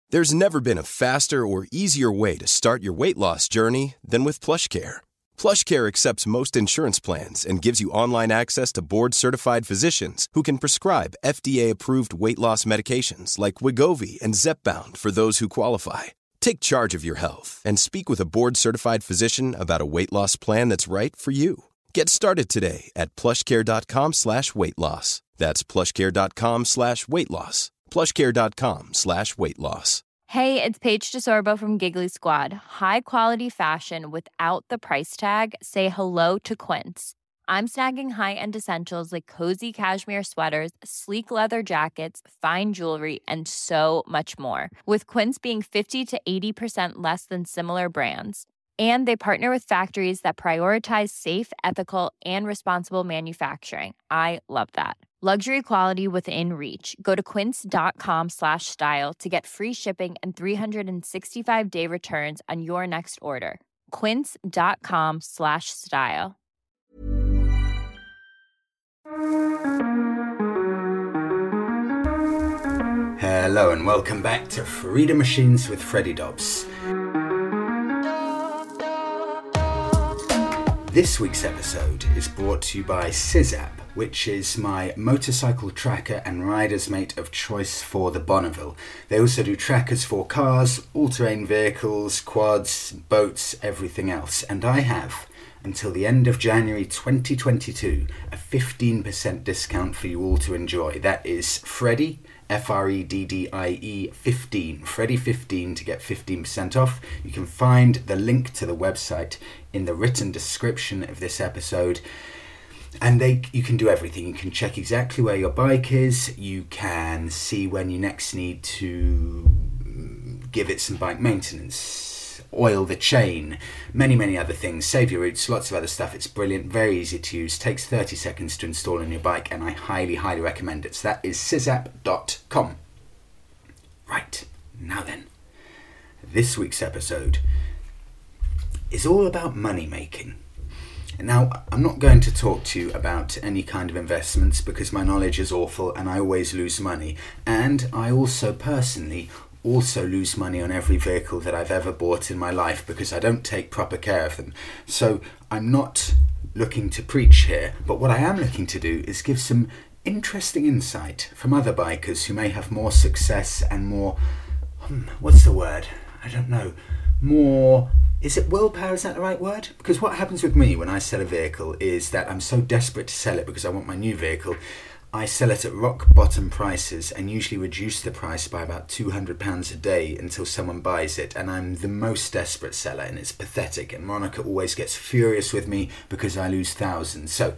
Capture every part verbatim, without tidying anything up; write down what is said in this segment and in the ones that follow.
There's never been a faster or easier way to start your weight loss journey than with PlushCare. PlushCare accepts most insurance plans and gives you online access to board-certified physicians who can prescribe F D A-approved weight loss medications like Wegovy and Zepbound for those who qualify. Take charge of your health and speak with a board-certified physician about a weight loss plan that's right for you. Get started today at plushcare.com slash weight loss. That's plushcare.com slash weight loss. plushcare.com slash weight loss. Hey, it's Paige DeSorbo from Giggly Squad. High quality fashion without the price tag. Say hello to Quince. I'm snagging high-end essentials like cozy cashmere sweaters, sleek leather jackets, fine jewelry, and so much more. With Quince being fifty to eighty percent less than similar brands. And they partner with factories that prioritize safe, ethical, and responsible manufacturing. I love that. Luxury quality within reach. Go to quince.com slash style to get free shipping and three sixty-five day returns on your next order. Quince.com slash style. Hello and welcome back to Freedom Machines with Freddie Dobbs. This week's episode is brought to you by SysApp, which is my motorcycle tracker and rider's mate of choice for the Bonneville. They also do trackers for cars, all-terrain vehicles, quads, boats, everything else. And I have, until the end of January twenty twenty-two, a fifteen percent discount for you all to enjoy. That is Freddie, F R E D D I E fifteen, Freddie fifteen to get fifteen percent off. You can find the link to the website in the written description of this episode. And they, you can do everything. You can check exactly where your bike is. You can see when you next need to give it some bike maintenance, oil the chain, many, many other things. Save your routes, lots of other stuff. It's brilliant, very easy to use. Takes thirty seconds to install on your bike, and I highly, highly recommend it. So that is sysapp dot com. Right, now then, this week's episode is all about money making. Now, I'm not going to talk to you about any kind of investments because my knowledge is awful and I always lose money. And I also personally also lose money on every vehicle that I've ever bought in my life because I don't take proper care of them. So I'm not looking to preach here, but what I am looking to do is give some interesting insight from other bikers who may have more success and more, hmm, what's the word? I don't know, more... Is it willpower? Is that the right word? Because what happens with me when I sell a vehicle is that I'm so desperate to sell it because I want my new vehicle, I sell it at rock bottom prices and usually reduce the price by about two hundred pounds a day until someone buys it. And I'm the most desperate seller and it's pathetic. And Monica always gets furious with me because I lose thousands. So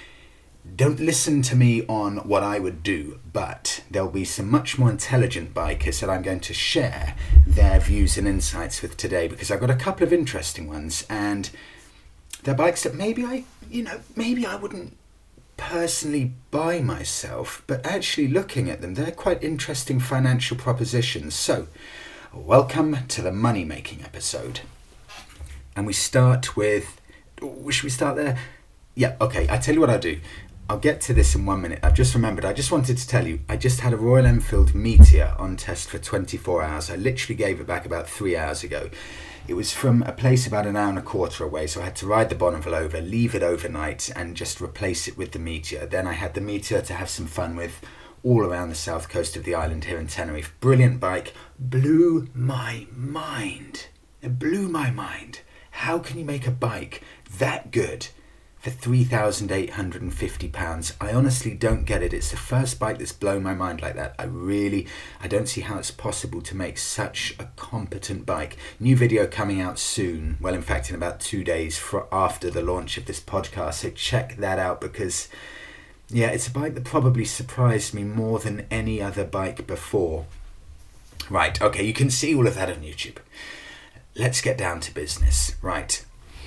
don't listen to me on what I would do, but there'll be some much more intelligent bikers that I'm going to share their views and insights with today because I've got a couple of interesting ones and they're bikes that maybe I, you know, maybe I wouldn't personally buy myself, but actually looking at them, they're quite interesting financial propositions. So, welcome to the money making episode. And we start with, should we start there? Yeah, okay, I tell you what I'll do. I'll get to this in one minute. I've just remembered, I just wanted to tell you, I just had a Royal Enfield Meteor on test for twenty-four hours. I literally gave it back about three hours ago. It was from a place about an hour and a quarter away, so I had to ride the Bonneville over, leave it overnight, and just replace it with the Meteor. Then I had the Meteor to have some fun with all around the south coast of the island here in Tenerife. Brilliant bike. Blew my mind. It blew my mind. How can you make a bike that good for three thousand eight hundred fifty pounds? I honestly don't get it. It's the first bike that's blown my mind like that. I really, I don't see how it's possible to make such a competent bike. New video coming out soon. Well, in fact, in about two days for after the launch of this podcast. So check that out because, yeah, it's a bike that probably surprised me more than any other bike before. Right, okay, you can see all of that on YouTube. Let's get down to business. Right.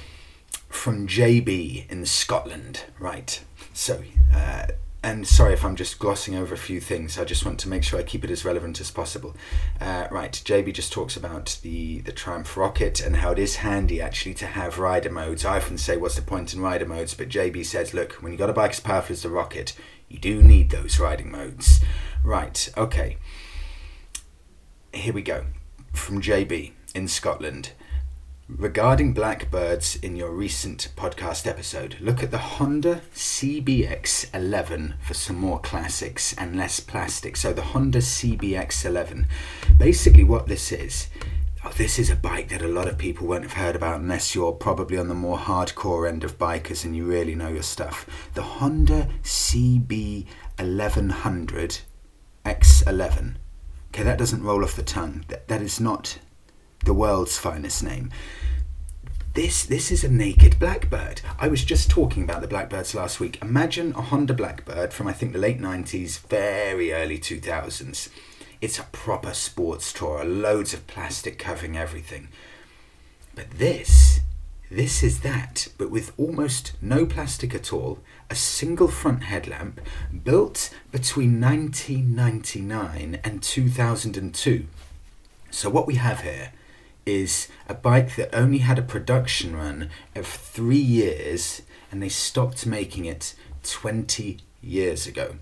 From J B in Scotland, right, so, uh, and sorry if I'm just glossing over a few things, I just want to make sure I keep it as relevant as possible. Uh, right, J B just talks about the, the Triumph Rocket and how it is handy actually to have rider modes. I often say, what's the point in rider modes? But J B says, look, when you've got a bike as powerful as the Rocket, you do need those riding modes. Right, okay. here we go. From J B in Scotland. Regarding blackbirds in your recent podcast episode, look at the Honda C B X eleven for some more classics and less plastic. So the Honda C B X eleven, basically what this is, oh, this is a bike that a lot of people won't have heard about unless you're probably on the more hardcore end of bikers and you really know your stuff. The Honda C B eleven hundred X eleven. Okay, that doesn't roll off the tongue. That, that is not the world's finest name. This this is a naked blackbird. I was just talking about the blackbirds last week. Imagine a Honda Blackbird from I think the late nineties, very early two thousands. It's a proper sports tourer, loads of plastic covering everything. But this, this is that, but with almost no plastic at all, a single front headlamp, built between nineteen ninety-nine and two thousand two. So what we have here is a bike that only had a production run of three years and they stopped making it twenty years ago.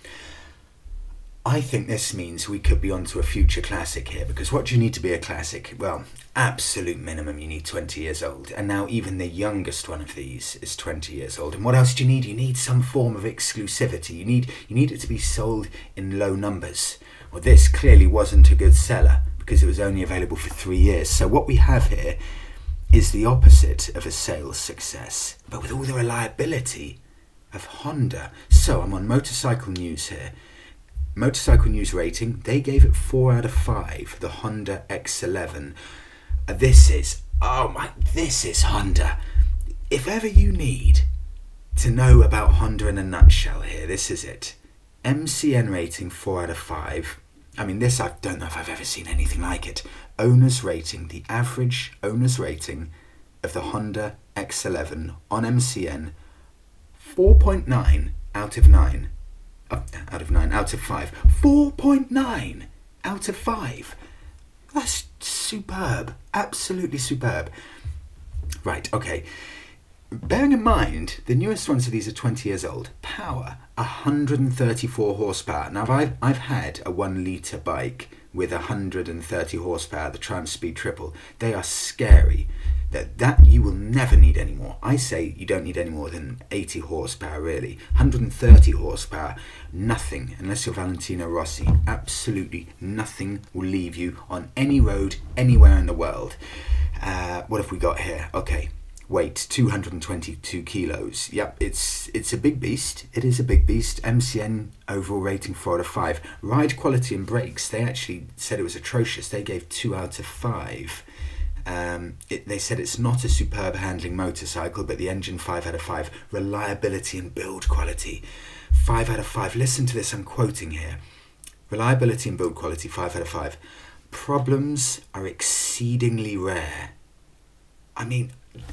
I think this means we could be onto a future classic here, because what do you need to be a classic? Well, absolute minimum you need twenty years old, and now even the youngest one of these is twenty years old. And what else do you need? You need some form of exclusivity. You need you need it to be sold in low numbers. Well, this clearly wasn't a good seller, because it was only available for three years. So what we have here is the opposite of a sales success, but with all the reliability of Honda. So I'm on Motorcycle News here. Motorcycle News rating, they gave it four out of five, the Honda X eleven. Uh, this is, oh my, this is Honda. If ever you need to know about Honda in a nutshell here, this is it. M C N rating, four out of five. I mean, this, I don't know if I've ever seen anything like it. Owner's rating, the average owner's rating of the Honda X eleven on M C N, four point nine out of nine. Oh, out of nine, out of five. four point nine out of five. That's superb. Absolutely superb. Right, okay. Bearing in mind, the newest ones of these are twenty years old. Power, one hundred thirty-four horsepower. Now, I've, I've had a one litre bike with one hundred thirty horsepower, the Triumph Speed Triple. They are scary. That, that you will never need any more. I say you don't need any more than eighty horsepower, really. one hundred thirty horsepower, nothing, unless you're Valentino Rossi. Absolutely nothing will leave you on any road, anywhere in the world. Uh, what have we got here? Okay. Weight, two hundred twenty-two kilos. Yep, it's it's a big beast. It is a big beast. M C N overall rating four out of five. Ride quality and brakes, they actually said it was atrocious. They gave two out of five. Um, it, they said it's not a superb handling motorcycle, but the engine, five out of five. Reliability and build quality, five out of five. Listen to this, I'm quoting here. Reliability and build quality, five out of five. Problems are exceedingly rare. I mean,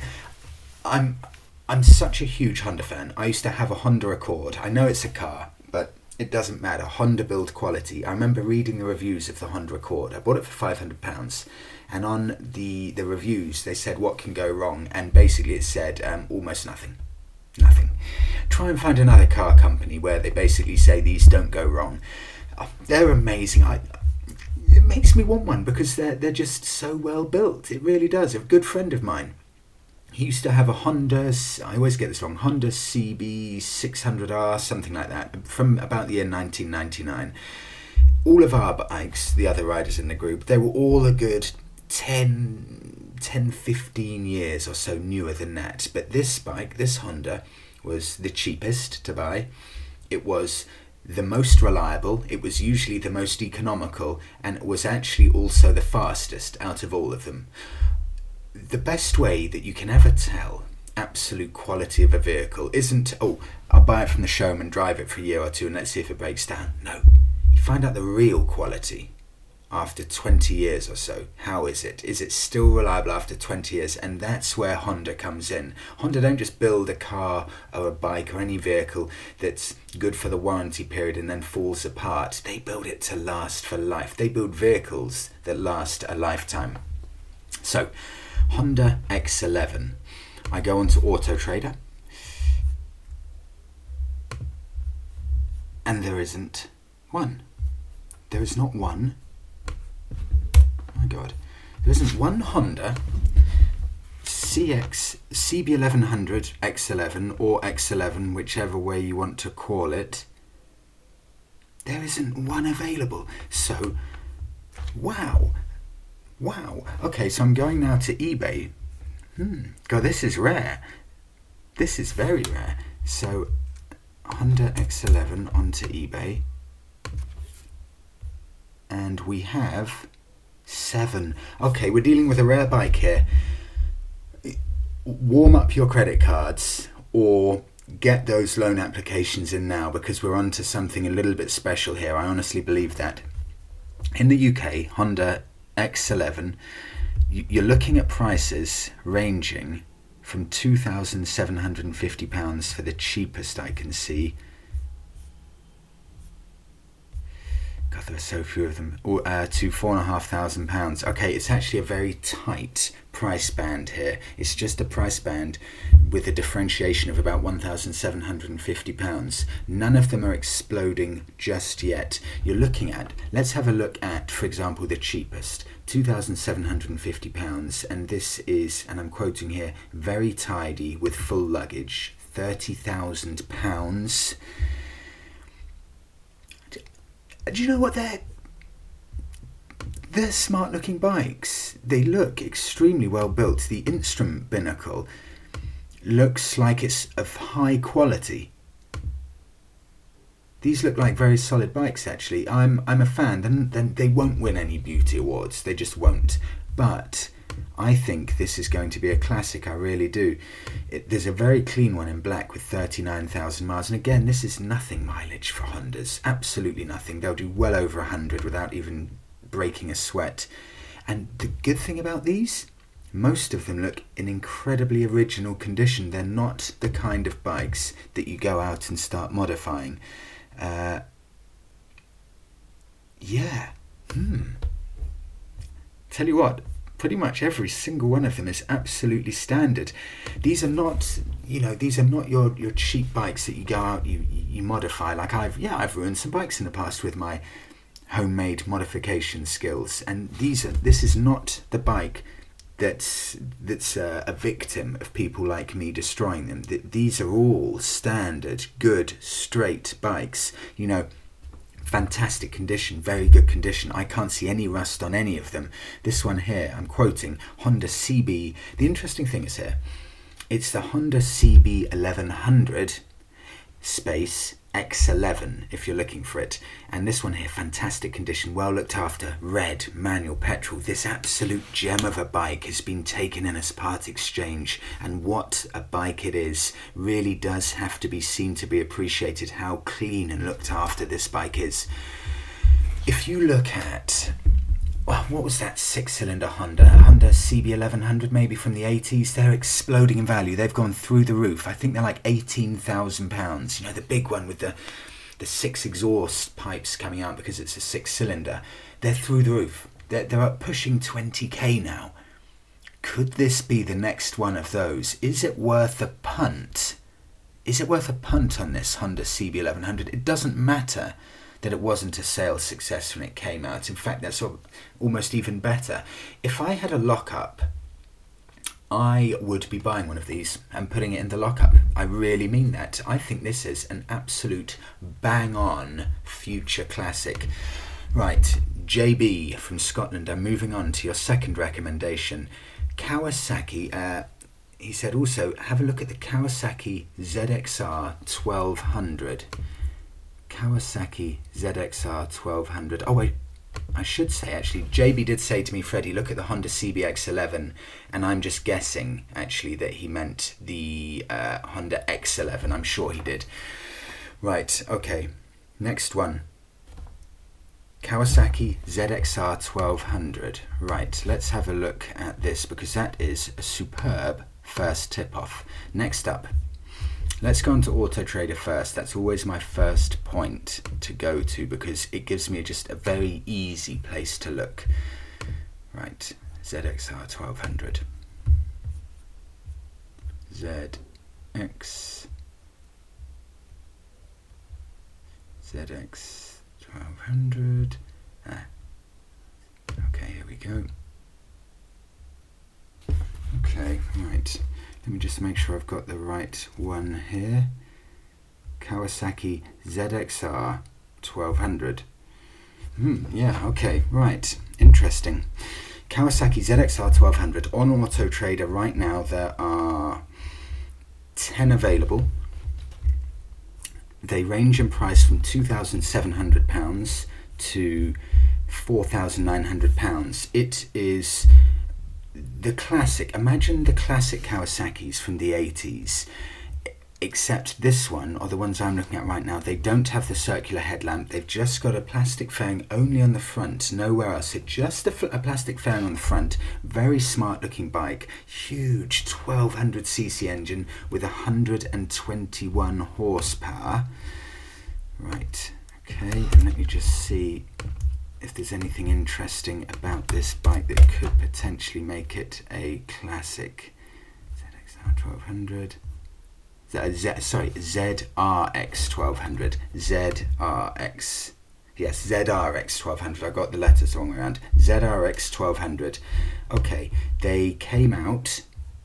I'm I'm such a huge Honda fan. I used to have a Honda Accord. I know it's a car, but it doesn't matter. Honda build quality. I remember reading the reviews of the Honda Accord. I bought it for five hundred pounds. And on the, the reviews, they said what can go wrong. And basically it said um, almost nothing. Nothing. Try and find another car company where they basically say these don't go wrong. Oh, they're amazing. I, it makes me want one because they're, they're just so well built. It really does. A good friend of mine, he used to have a Honda, I always get this wrong, Honda C B six hundred R, something like that, from about the year nineteen ninety-nine. All of our bikes, the other riders in the group, they were all a good ten, fifteen years or so newer than that. But this bike, this Honda, was the cheapest to buy. It was the most reliable, it was usually the most economical, and it was actually also the fastest out of all of them. The best way that you can ever tell absolute quality of a vehicle isn't, oh, I'll buy it from the showroom and drive it for a year or two and let's see if it breaks down. No, you find out the real quality after twenty years or so. How is it? Is it still reliable after twenty years? And that's where Honda comes in. Honda don't just build a car or a bike or any vehicle that's good for the warranty period and then falls apart. They build it to last for life. They build vehicles that last a lifetime. So, Honda X eleven. I go onto Auto Trader, and there isn't one. There is not one. God. There isn't one Honda C X, C B eleven hundred, X eleven or X eleven, whichever way you want to call it. There isn't one available. So, wow. Wow. Okay, so I'm going now to eBay. Hmm. God, this is rare. This is very rare. So, Honda X eleven onto eBay. And we have seven. Okay, we're dealing with a rare bike here. Warm up your credit cards or get those loan applications in now, because we're on to something a little bit special here. I honestly believe that. In the U K, Honda X eleven, you're looking at prices ranging from two thousand seven hundred fifty pounds for the cheapest I can see. God, there are so few of them. Or, uh, to four and a half thousand pounds. Okay, it's actually a very tight price band here. It's just a price band with a differentiation of about one thousand seven hundred fifty pounds. None of them are exploding just yet. You're looking at, let's have a look at, for example, the cheapest, two thousand seven hundred fifty pounds, and this is, and I'm quoting here, very tidy with full luggage, thirty thousand pounds. Do you know what they're? They're smart looking bikes. They look extremely well built. The instrument binnacle looks like it's of high quality. These look like very solid bikes actually. I'm I'm a fan. Then then they won't win any beauty awards. They just won't. But I think this is going to be a classic. I really do. It, there's a very clean one in black with thirty-nine thousand miles. And again, this is nothing mileage for Hondas. Absolutely nothing. They'll do well over one hundred without even breaking a sweat. And the good thing about these, most of them look in incredibly original condition. They're not the kind of bikes that you go out and start modifying. Uh, yeah. Hmm. Tell you what, pretty much every single one of them is absolutely standard. These are not, you know, these are not your, your cheap bikes that you go out, you you modify. Like I've, yeah, I've ruined some bikes in the past with my homemade modification skills. And these are, this is not the bike that's that's a, a victim of people like me destroying them. These are all standard, good, straight bikes. You know, fantastic condition, very good condition. I can't see any rust on any of them. This one here, I'm quoting Honda C B. The interesting thing is here, it's the Honda C B eleven hundred space X eleven if you're looking for it. And this one here, fantastic condition, well looked after, red, manual, petrol. This absolute gem of a bike has been taken in as part exchange, and what a bike it is. Really does have to be seen to be appreciated how clean and looked after this bike is. If you look at, well, what was that six-cylinder Honda? Honda C B eleven hundred maybe from the eighties. They're exploding in value. They've gone through the roof. I think they're like eighteen thousand pounds. You know, the big one with the, the six exhaust pipes coming out because it's a six-cylinder. They're through the roof. They're, they're up pushing twenty K now. Could this be the next one of those? Is it worth a punt? Is it worth a punt on this Honda C B eleven hundred? It doesn't matter that it wasn't a sales success when it came out. In fact, that's almost even better. If I had a lockup, I would be buying one of these and putting it in the lockup. I really mean that. I think this is an absolute bang-on future classic. Right, J B from Scotland. I'm moving on to your second recommendation. Kawasaki, uh, he said also, have a look at the Kawasaki Z X R twelve hundred. Kawasaki Z X R twelve hundred. Oh wait, I should say actually, J B did say to me, Freddie, look at the Honda C B X eleven, and I'm just guessing actually that he meant the uh, Honda X eleven. I'm sure he did. Right, okay, next one. Kawasaki Z X R twelve hundred. Right, let's have a look at this because that is a superb first tip-off. Next up, let's go on to Auto Trader first. That's always my first point to go to because it gives me just a very easy place to look. Right, Z X R twelve hundred. Z X Z X twelve hundred. Ah. Okay, here we go. Right, let me just make sure I've got the right one here. Kawasaki Z X R twelve hundred. Hmm, yeah, okay, right, interesting. Kawasaki Z X R twelve hundred. On Auto Trader right now there are ten available. They range in price from two thousand seven hundred pounds to four thousand nine hundred pounds. It is the classic, imagine the classic Kawasaki's from the eighties, except this one, or the ones I'm looking at right now, they don't have the circular headlamp. They've just got a plastic fairing only on the front, nowhere else. So just a, a plastic fairing on the front. Very smart looking bike. Huge twelve hundred c c engine with one hundred twenty-one horsepower. Right, okay, and let me just see if there's anything interesting about this bike that could potentially make it a classic. Z X R twelve hundred. Z, sorry, Z R X twelve hundred. Z R X. Yes, Z R X twelve hundred. I got the letters the wrong way around. Z R X twelve hundred. Okay, they came out.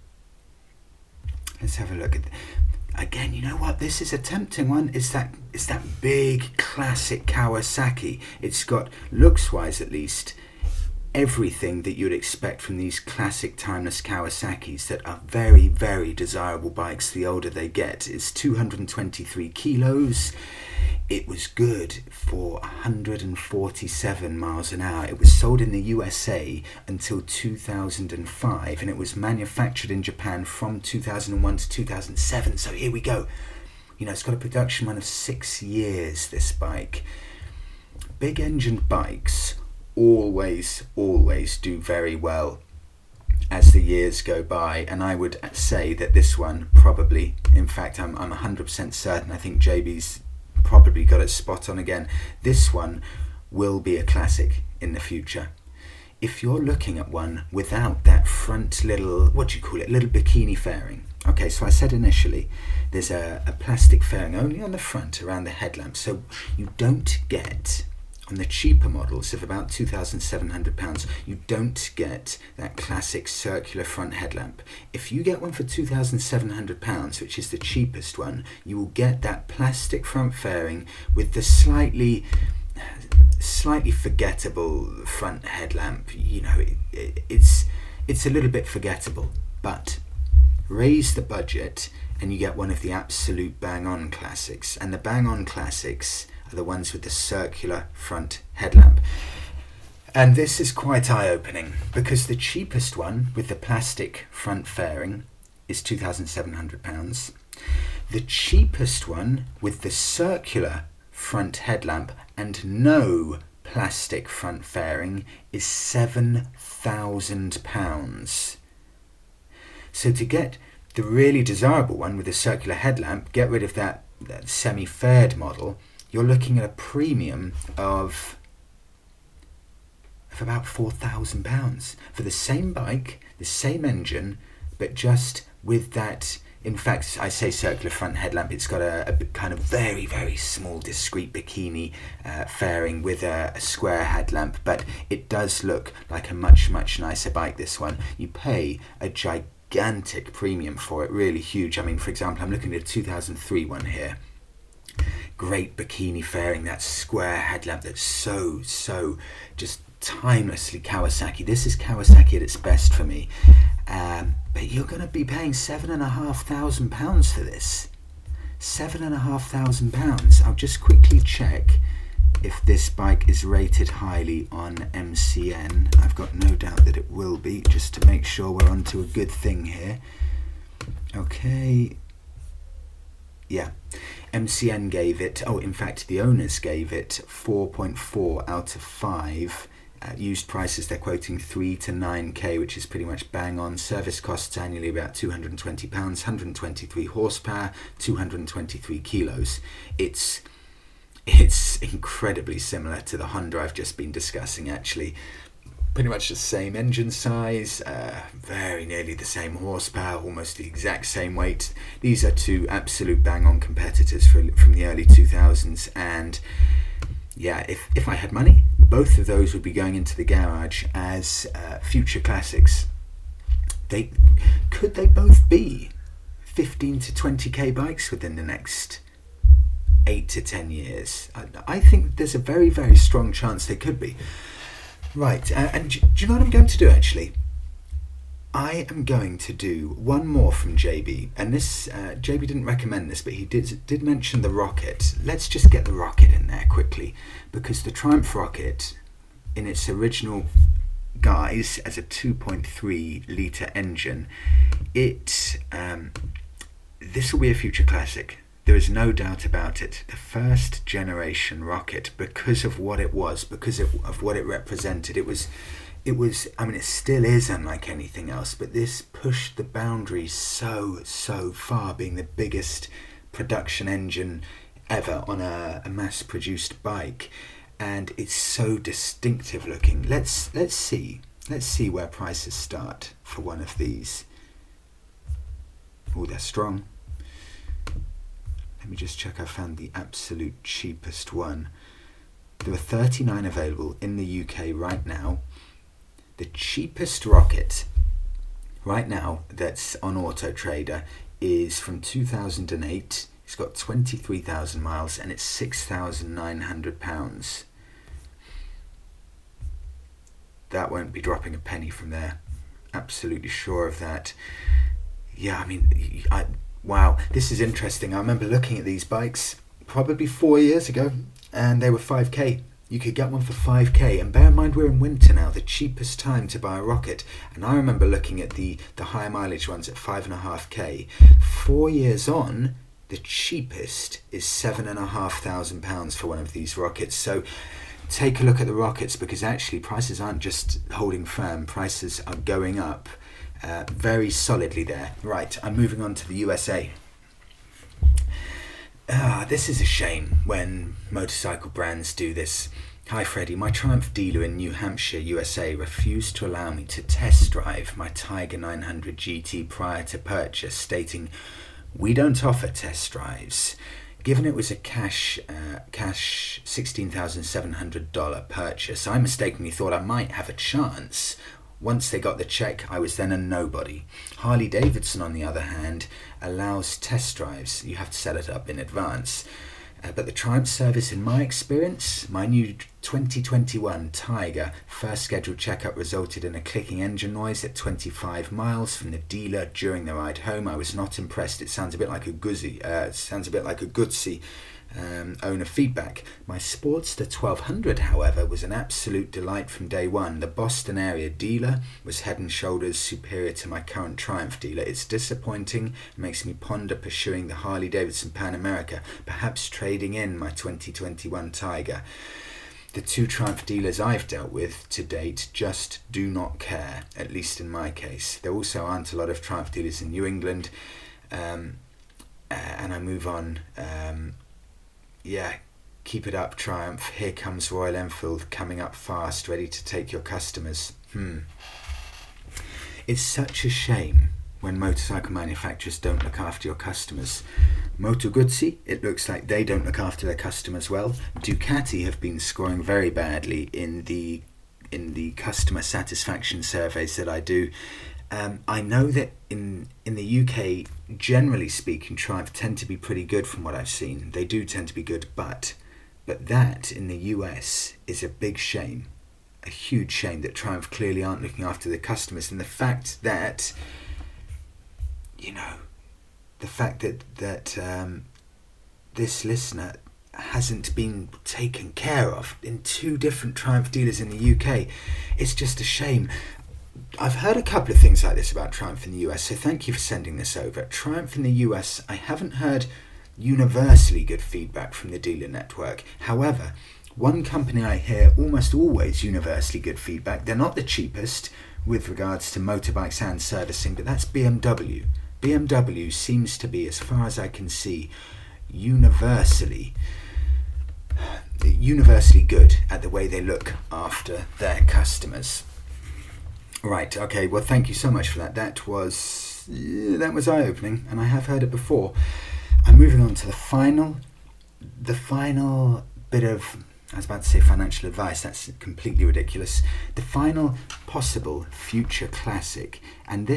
Let's have a look at. Again, you know what? This is a tempting one. It's that. It's that big classic Kawasaki. It's got, looks-wise at least, everything that you'd expect from these classic timeless Kawasaki's that are very, very desirable bikes the older they get. It's two hundred twenty-three kilos. It was good for one hundred forty-seven miles an hour. It was sold in the U S A until two thousand five, and it was manufactured in Japan from two thousand one to two thousand seven. So here we go. You know, it's got a production run of six years, this bike. Big engined bikes always, always do very well as the years go by, and I would say that this one probably, in fact, I'm, I'm one hundred percent certain, I think J B's probably got it spot on again. This one will be a classic in the future. If you're looking at one without that front little, what do you call it, little bikini fairing. Okay, so I said initially, there's a, a plastic fairing only on the front around the headlamp, so you don't get, on the cheaper models of about two thousand seven hundred pounds, you don't get that classic circular front headlamp. If you get one for two thousand seven hundred pounds, which is the cheapest one, you will get that plastic front fairing with the slightly slightly forgettable front headlamp. You know, it, it, it's it's a little bit forgettable, but raise the budget and you get one of the absolute bang-on classics. And the bang-on classics are the ones with the circular front headlamp. And this is quite eye-opening, because the cheapest one with the plastic front fairing is two thousand seven hundred pounds. The cheapest one with the circular front headlamp and no plastic front fairing is seven thousand pounds. So to get the really desirable one with the circular headlamp, get rid of that, that semi-faired model, you're looking at a premium of, of about four thousand pounds for the same bike, the same engine, but just with that, in fact, I say circular front headlamp, it's got a, a kind of very, very small, discreet bikini uh, fairing with a, a square headlamp, but it does look like a much, much nicer bike, this one. You pay a gigantic premium for it, really huge. I mean, for example, I'm looking at a two thousand three one here. Great bikini fairing, that square headlamp that's so, so just timelessly Kawasaki. This is Kawasaki at its best for me. Um, but you're going to be paying seven and a half thousand pounds for this. Seven and a half thousand pounds. I'll just quickly check if this bike is rated highly on M C N. I've got no doubt that it will be, just to make sure we're onto a good thing here. Okay. Yeah. M C N gave it, oh, in fact, the owners gave it four point four out of five. Uh, used prices, they're quoting three to nine K, which is pretty much bang on. Service costs annually about two hundred twenty pounds, one hundred twenty-three horsepower, two hundred twenty-three kilos. It's it's incredibly similar to the Honda I've just been discussing, actually. Pretty much the same engine size, uh, very nearly the same horsepower, almost the exact same weight. These are two absolute bang-on competitors for, from the early two thousands, and yeah, if, if I had money, both of those would be going into the garage as uh, future classics. They could they both be fifteen to twenty k bikes within the next eight to ten years? I, I think there's a very, very strong chance they could be. Right, uh, and do, do you know what I'm going to do actually? I am going to do one more from J B, and this uh, J B didn't recommend this, but he did did mention the Rocket. Let's just get the Rocket in there quickly, because the Triumph Rocket, in its original guise as a two point three litre engine, it um, this will be a future classic. There is no doubt about it. The first generation Rocket, because of what it was, because of, of what it represented, it was. It was, I mean, it still is unlike anything else, but this pushed the boundaries so, so far, being the biggest production engine ever on a, a mass-produced bike, and it's so distinctive looking. Let's let's see, let's see where prices start for one of these. Oh, they're strong. Let me just check I found the absolute cheapest one. There are thirty-nine available in the U K right now. The cheapest Rocket right now that's on Auto Trader is from two thousand eight. It's got twenty-three thousand miles and it's six thousand nine hundred pounds. That won't be dropping a penny from there. Absolutely sure of that. Yeah, I mean, I, wow, this is interesting. I remember looking at these bikes probably four years ago and they were five k. You could get one for five k, and bear in mind we're in winter now, the cheapest time to buy a Rocket. And I remember looking at the, the higher mileage ones at five and a half k. Four years on, the cheapest is seven and a half thousand pounds for one of these Rockets. So take a look at the Rockets, because actually prices aren't just holding firm, prices are going up uh, very solidly there. Right, I'm moving on to the U S A. Ah, this is a shame when motorcycle brands do this. Hi Freddie, my Triumph dealer in New Hampshire, U S A refused to allow me to test drive my Tiger nine hundred G T prior to purchase, stating, "We don't offer test drives." Given it was a cash uh, cash sixteen thousand seven hundred dollars purchase, I mistakenly thought I might have a chance. Once they got the check, I was then a nobody. Harley Davidson, on the other hand, allows test drives. You have to set it up in advance. Uh, but the Triumph service, in my experience, my new twenty twenty-one Tiger first scheduled checkup resulted in a clicking engine noise at twenty-five miles from the dealer during the ride home. I was not impressed. It sounds a bit like a Guzzi. Uh, it sounds a bit like a Guzzi. Um, owner feedback. My Sportster twelve hundred, however, was an absolute delight from day one. The Boston area dealer was head and shoulders superior to my current Triumph dealer. It's disappointing, it makes me ponder pursuing the Harley Davidson Pan America, perhaps trading in my twenty twenty-one Tiger. The two Triumph dealers I've dealt with to date just do not care, at least in my case. There also aren't a lot of Triumph dealers in New England. Um, and I move on. Um, Yeah, keep it up, Triumph. Here comes Royal Enfield coming up fast, ready to take your customers. Hmm. It's such a shame when motorcycle manufacturers don't look after your customers. Moto Guzzi, it looks like they don't look after their customers well. Ducati have been scoring very badly in the in the customer satisfaction surveys that I do. Um, I know that in in the U K, generally speaking, Triumph tend to be pretty good from what I've seen. They do tend to be good, but but that in the U S is a big shame, a huge shame that Triumph clearly aren't looking after the customers. And the fact that, you know, the fact that that um, this listener hasn't been taken care of in two different Triumph dealers in the U K, it's just a shame. I've heard a couple of things like this about Triumph in the U S, so thank you for sending this over. Triumph in the U S, I haven't heard universally good feedback from the dealer network. However, one company I hear almost always universally good feedback, they're not the cheapest with regards to motorbikes and servicing, but that's B M W. B M W seems to be, as far as I can see, universally universally good at the way they look after their customers. Right, okay, well thank you so much for that. That was yeah, that was eye-opening, and I have heard it before. I'm moving on to the final the final bit of, I was about to say financial advice, that's completely ridiculous. The final possible future classic, and this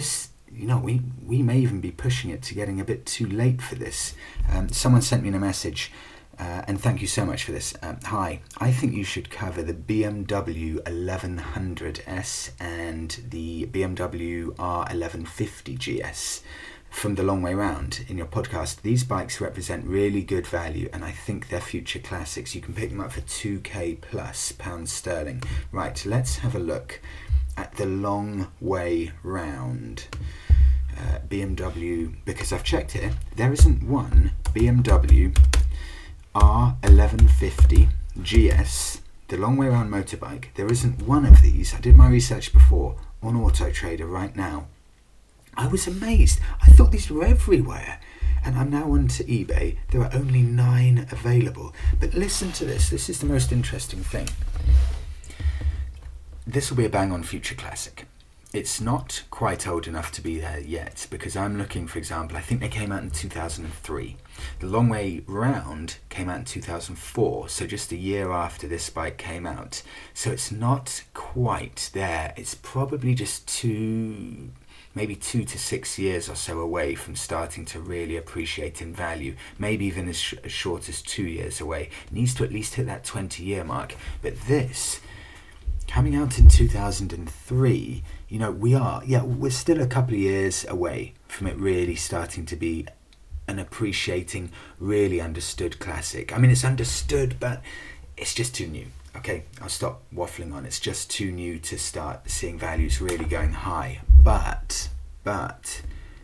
you know, we, we may even be pushing it to getting a bit too late for this. Um, someone sent me a message, uh, and thank you so much for this. Um, hi, I think you should cover the B M W eleven hundred S and the B M W R eleven fifty G S from the long way round in your podcast. These bikes represent really good value, and I think they're future classics. You can pick them up for two K plus pounds sterling. Right, let's have a look at the long way round uh, B M W, because I've checked here, there isn't one B M W R eleven fifty G S, the long way round motorbike. There isn't one of these. I did my research before on Auto Trader right now. I was amazed. I thought these were everywhere, and I'm now on to eBay. There are only nine available. But listen to this. This is the most interesting thing. This will be a bang-on future classic. It's not quite old enough to be there yet, because I'm looking, for example, I think they came out in two thousand three. The Long Way Round came out in two thousand four, so just a year after this bike came out. So it's not quite there. It's probably just two, maybe two to six years or so away from starting to really appreciate in value. Maybe even as, sh- as short as two years away. It needs to at least hit that twenty-year mark. But this, coming out in two thousand three, you know, we are, yeah, we're still a couple of years away from it really starting to be an appreciating, really understood classic. I mean, it's understood, but it's just too new. Okay, I'll stop waffling on. It's just too new to start seeing values really going high. But, but,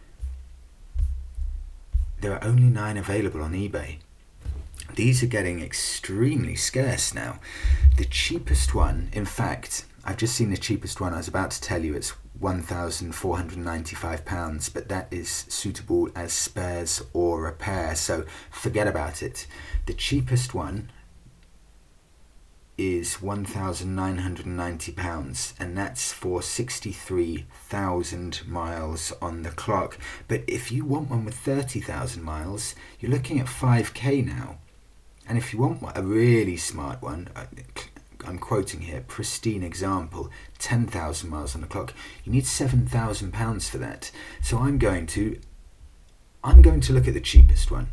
there are only nine available on eBay. These are getting extremely scarce now. The cheapest one, in fact, I've just seen the cheapest one. I was about to tell you it's one thousand four hundred ninety-five pounds, but that is suitable as spares or repair, so forget about it. The cheapest one is one thousand nine hundred ninety pounds, and that's for sixty-three thousand miles on the clock. But if you want one with thirty thousand miles, you're looking at five K now. And if you want a really smart one, I'm quoting here, pristine example, ten thousand miles on the clock, you need seven thousand pounds for that. So I'm going to, I'm going to look at the cheapest one.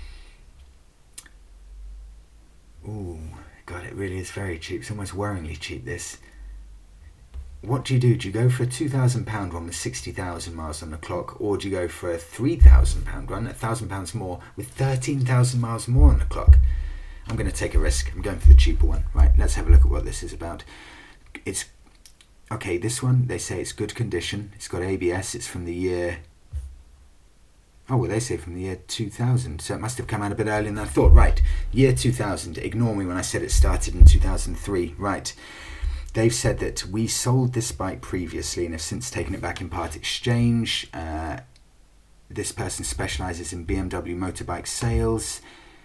Ooh, God, it really is very cheap. It's almost worryingly cheap, this. What do you do? Do you go for a two thousand pound one with sixty thousand miles on the clock, or do you go for a three thousand pound one, one thousand pounds more, with thirteen thousand miles more on the clock? I'm going to take a risk. I'm going for the cheaper one. Right, let's have a look at what this is about. It's, okay, this one, they say it's good condition. It's got A B S. It's from the year, oh, well, they say from the year two thousand. So it must have come out a bit earlier than I thought. Right, year two thousand. Ignore me when I said it started in two thousand three. Right. They've said that we sold this bike previously and have since taken it back in part exchange. Uh, this person specialises in B M W motorbike sales.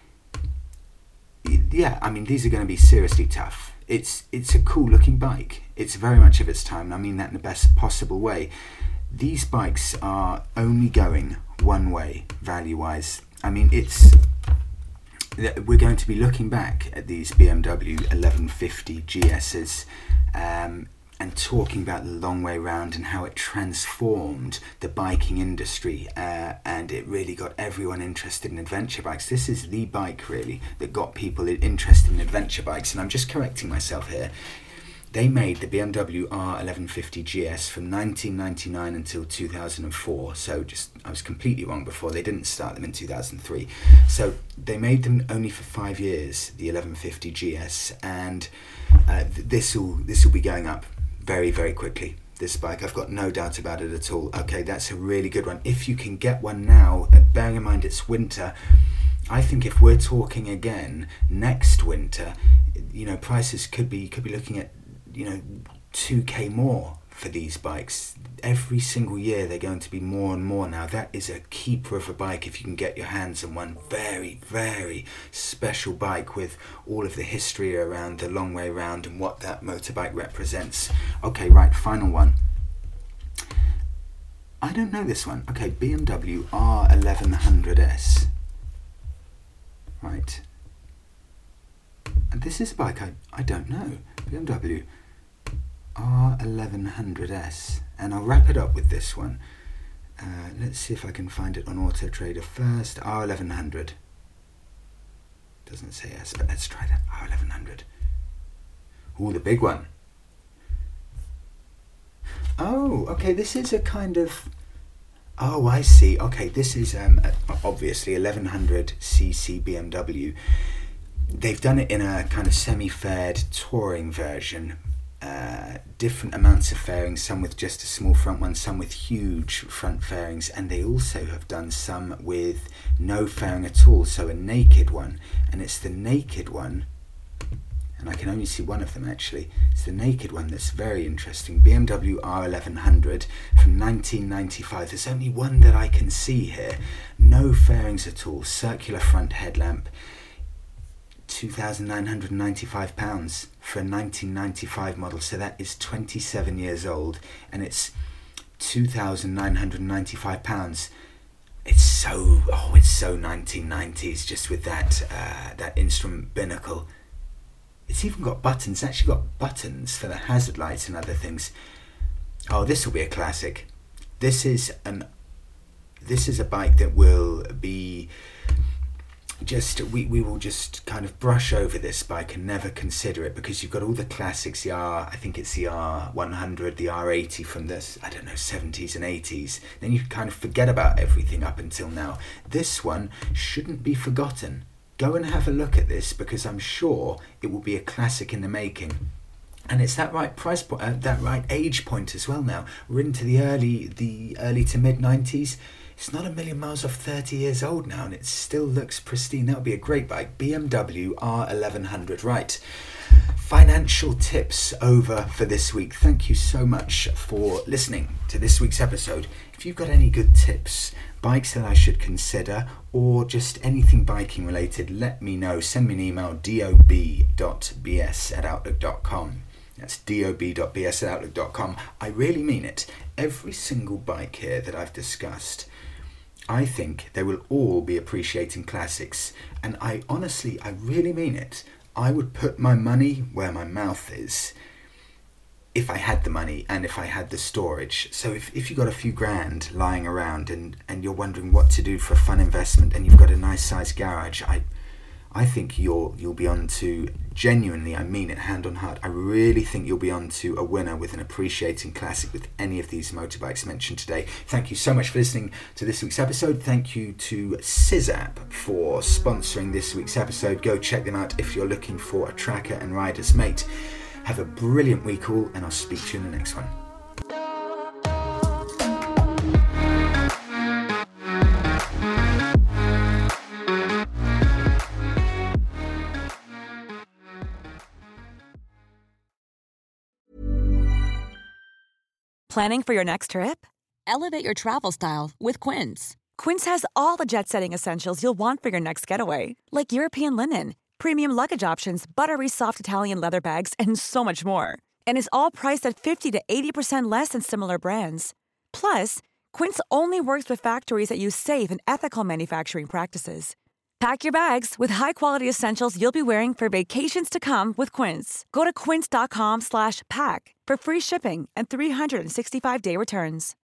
Yeah, I mean, these are going to be seriously tough. It's it's a cool looking bike. It's very much of its time, and I mean that in the best possible way. These bikes are only going one way, value-wise. I mean, it's... we're going to be looking back at these B M W eleven fifty G S's um, and talking about the long way round and how it transformed the biking industry, uh, and it really got everyone interested in adventure bikes. This is the bike really that got people interested in adventure bikes, and I'm just correcting myself here. They made the B M W R eleven fifty G S from nineteen ninety-nine until two thousand four, so just I was completely wrong before. They didn't start them in two thousand three. So they made them only for five years, the eleven fifty G S, and uh, this will this will be going up very, very quickly. This bike, I've got no doubt about it at all. Okay, that's a really good one. If you can get one now, bearing in mind it's winter, I think if we're talking again next winter, you know, prices could be could be looking at, you know, two K more for these bikes. Every single year they're going to be more and more now. That is a keeper of a bike if you can get your hands on one. Very, very special bike with all of the history around the long way round and what that motorbike represents. Okay, right, final one. I don't know this one. Okay, B M W R eleven hundred S. Right. And this is a bike I, I don't know. B M W R eleven hundred S, and I'll wrap it up with this one. Uh, let's see if I can find it on Auto Trader first. R eleven hundred. Doesn't say S, but let's try that. R eleven hundred. Ooh, the big one. Oh, okay, this is a kind of... Oh, I see. Okay, this is um, obviously eleven hundred c c B M W. They've done it in a kind of semi-faired touring version. Uh, different amounts of fairings, some with just a small front one, some with huge front fairings, and they also have done some with no fairing at all, so a naked one. And it's the naked one, and I can only see one of them actually, it's the naked one that's very interesting. B M W R eleven hundred from nineteen ninety-five. There's only one that I can see here. No fairings at all, circular front headlamp. two thousand nine hundred ninety-five pounds for a nineteen ninety-five model, so that is twenty-seven years old, and it's two thousand nine hundred ninety-five pounds. It's so, oh, it's so nineteen nineties, just with that uh, that instrument binnacle. It's even got buttons, it's actually got buttons for the hazard lights and other things. Oh, this will be a classic. This is an, this is a bike that will be just, we, we will just kind of brush over this bike and never consider it, because you've got all the classics, the R, I think it's the R one hundred, the R eighty from the, I don't know, seventies and eighties. Then you kind of forget about everything up until now. This one shouldn't be forgotten. Go and have a look at this, because I'm sure it will be a classic in the making. And it's that right price point, uh, that right age point as well now. We're into the early, the early to mid nineties. It's not a million miles off thirty years old now, and it still looks pristine. That would be a great bike. B M W R eleven hundred. Right. Financial tips over for this week. Thank you so much for listening to this week's episode. If you've got any good tips, bikes that I should consider, or just anything biking related, let me know. Send me an email, dob dot b s at outlook dot com. That's dob dot b s at outlook dot com. I really mean it. Every single bike here that I've discussed, I think they will all be appreciating classics. And I honestly, I really mean it. I would put my money where my mouth is if I had the money and if I had the storage. So if, if you've got a few grand lying around and, and you're wondering what to do for a fun investment, and you've got a nice sized garage, I I think you'll you'll be on to, genuinely, I mean it, hand on heart, I really think you'll be on to a winner with an appreciating classic with any of these motorbikes mentioned today. Thank you so much for listening to this week's episode. Thank you to SysApp for sponsoring this week's episode. Go check them out if you're looking for a tracker and rider's mate. Have a brilliant week all, and I'll speak to you in the next one. Planning for your next trip? Elevate your travel style with Quince. Quince has all the jet-setting essentials you'll want for your next getaway, like European linen, premium luggage options, buttery soft Italian leather bags, and so much more. And is all priced at fifty to eighty percent less than similar brands. Plus, Quince only works with factories that use safe and ethical manufacturing practices. Pack your bags with high-quality essentials you'll be wearing for vacations to come with Quince. Go to quince dot com slash pack for free shipping and three hundred sixty-five day returns.